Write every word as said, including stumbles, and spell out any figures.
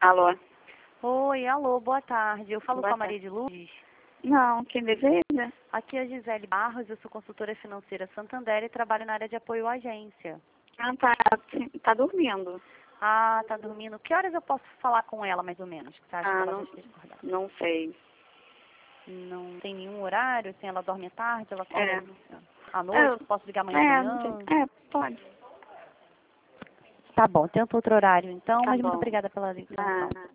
Alô? Oi, alô, boa tarde. Eu falo Boa com a tarde. Maria de Lourdes. Não, quem deseja? Aqui é a Gisele Barros, eu sou consultora financeira Santander e trabalho na área de apoio à agência. Ah, tá, tá dormindo. Ah, tá dormindo. Que horas eu posso falar com ela, mais ou menos? Que você acha que Ah, ela já não, esteja acordada? não sei. Não tem nenhum horário? Assim, ela dorme à tarde, ela acorda É. à noite? É, Posso ligar amanhã de é, não tem. manhã? É, pode. Tá bom, tenta outro horário então, Tá mas muito bom. obrigada pela ligação. Ah.